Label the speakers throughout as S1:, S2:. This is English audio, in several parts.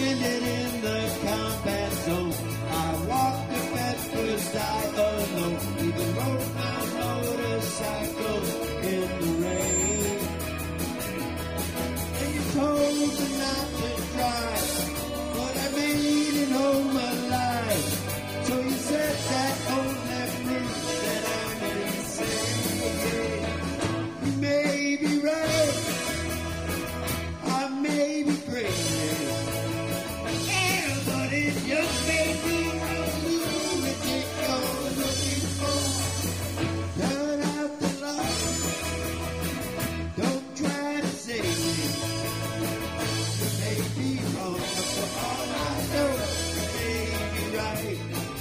S1: stranded in the combat zone. I walked the Bedford I alone, even rode my motorcycle in the rain. And you told me not to drive, but I made it home alive. So you said that only proves that I'm insane. You may be right, I may be crazy, yeah, but it just may be a lunatic you're looking for. Turn out the light, don't try to save me. You may be wrong, but for all I know, you may be right.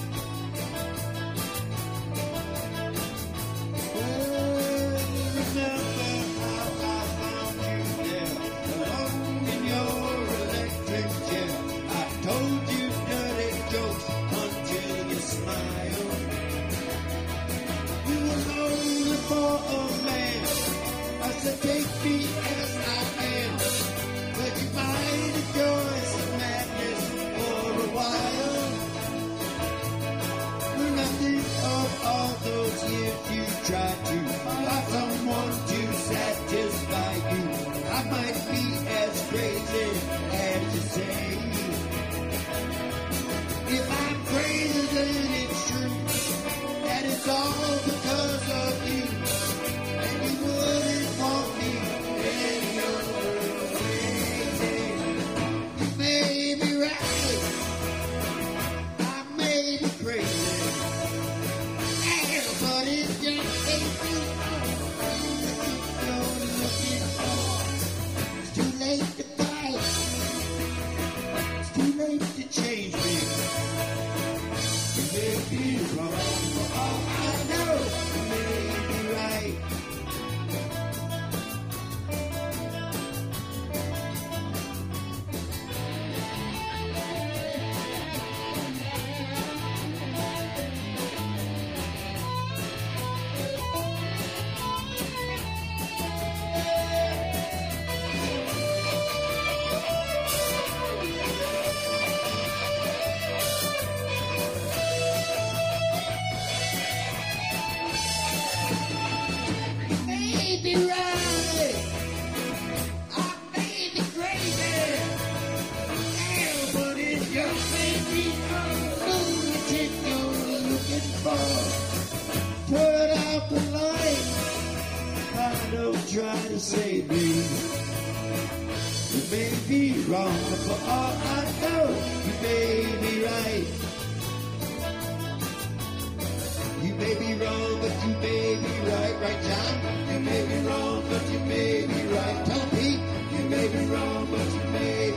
S1: Remember how I found you there, alone in your electric chair. I told you dirty jokes until you smiled. You were lonely for a man. I said, take me as I am, but you might enjoy some madness for a while. When I think of all those years you tried to find someone to satisfy you, I might be as crazy as you say. If I'm crazy, then it's true that it's all because of you, and you wouldn't want me any other way. You may be right, I may be crazy, yeah, but it just ain't me. You're looking for. It's too late to fight. It's too late to change me. You may be wrong, for all I know, you may be right. You may be right, I may be crazy, yeah, but it just may be a lunatic you're looking for. Put out the light, I don't try to save me. You may be wrong, but for all I know, you may be right. You may be wrong, but you may be right, right, John? You may be wrong, but you may be right, Tom Pete. You may be wrong, but you may